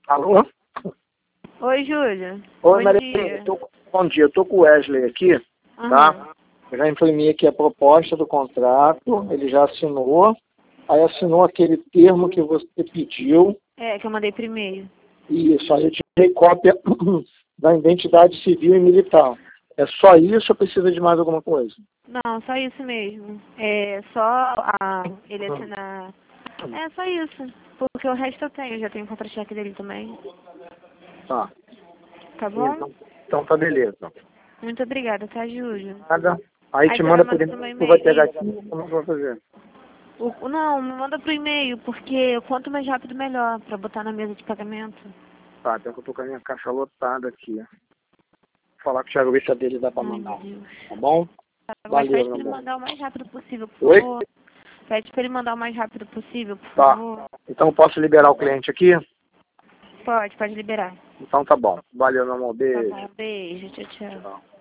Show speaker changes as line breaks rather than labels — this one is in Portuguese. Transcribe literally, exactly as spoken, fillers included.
Alô?
Oi, Júlia.
Oi,
Bom
Maria.
dia.
Tô, bom dia, eu tô com o Wesley aqui,
Uhum.
tá? Eu já imprimei aqui a proposta do contrato, ele já assinou, aí assinou aquele termo que você pediu.
É, que eu mandei por e-mail.
Isso, aí eu tirei cópia da identidade civil e militar. É só isso ou precisa de mais alguma coisa?
Não, só isso mesmo. É só a, ele assinar. É só isso. Porque o resto eu tenho, já tenho o contra-cheque dele também.
Tá.
Tá bom?
Então, então tá beleza.
Muito obrigada, tá, Júlia?
Nada. Aí
Aí
te
você vai
manda por
mandar pro
e-mail,
meu
tu vai
e-mail.
pegar aqui,
Isso.
como é que vai fazer?
O, não, me manda pro e-mail, porque quanto mais rápido melhor, pra botar na mesa de pagamento.
Tá, até que eu tô com a minha caixa lotada aqui. Vou falar com o Thiago, ver se a dele dá pra
Ai, meu
mandar.
Deus.
Tá bom?
Tá, mas
Valeu,
pede
meu
pra ele
amor.
mandar o mais rápido possível, por
Oi?
favor. Pede pra ele mandar o mais rápido possível, por
Tá.
favor.
Então eu posso liberar o cliente aqui?
Pode, pode liberar.
Então tá bom. Valeu, meu amor.
Tá
Beijo.
bom, beijo, tchau, tchau.
Tchau.